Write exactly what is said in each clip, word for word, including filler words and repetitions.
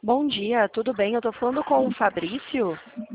Bom dia, tudo bem? Eu estou falando com o Fabrício.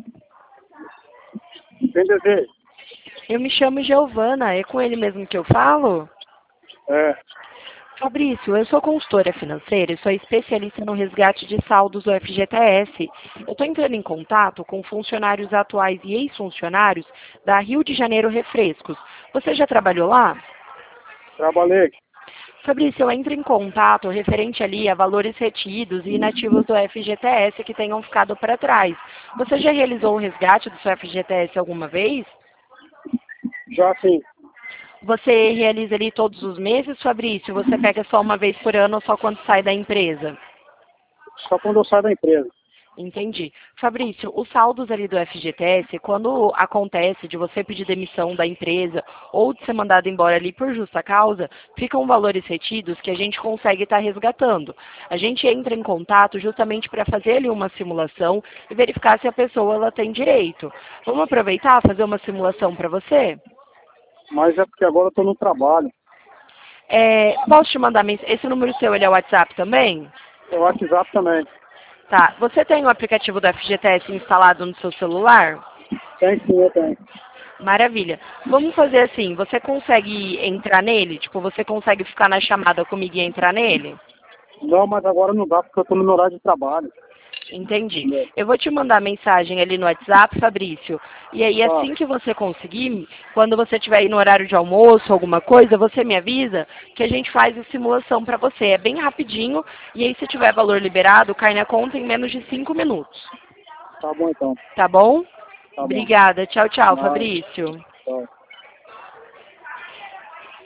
Quem deseja? Eu me chamo Giovana, é com ele mesmo que eu falo? É, Fabrício, eu sou consultora financeira e sou especialista no resgate de saldos do F G T S. Eu estou entrando em contato com funcionários atuais e ex-funcionários da Rio de Janeiro Refrescos. Você já trabalhou lá? trabalhei. Fabrício, eu entro em contato referente ali a valores retidos e inativos do F G T S que tenham ficado para trás. Você já realizou o resgate do seu F G T S alguma vez? Já sim, Você realiza ali todos os meses, Fabrício? Você pega só uma vez por ano ou só quando sai da empresa? só quando eu saio da empresa. Entendi. Fabrício, os saldos ali do F G T S, quando acontece de você pedir demissão da empresa ou de ser mandado embora ali por justa causa, ficam valores retidos que a gente consegue estar resgatando. A gente entra em contato justamente para fazer ali uma simulação e verificar se a pessoa ela tem direito. Vamos aproveitar e fazer uma simulação para você? Mas é porque agora eu estou no trabalho. É, posso te mandar mensagem? Esse número seu, ele é o WhatsApp também? O WhatsApp também. Tá. Você tem o aplicativo do F G T S instalado no seu celular? Tem sim, eu tenho. Maravilha. Vamos fazer assim, você consegue entrar nele? Tipo, você consegue ficar na chamada comigo e entrar nele? Não, mas agora não dá porque eu estou no meu horário de trabalho. Entendi. Entendeu? Eu vou te mandar mensagem ali no WhatsApp, Fabrício. E aí, Tá, assim que você conseguir, quando você estiver aí no horário de almoço, alguma coisa, você me avisa que a gente faz a simulação para você. É bem rapidinho. E aí, se tiver valor liberado, cai na conta em menos de cinco minutos. tá bom então. Tá bom? Tá bom. Obrigada. Tchau, tchau, Nada. Fabrício.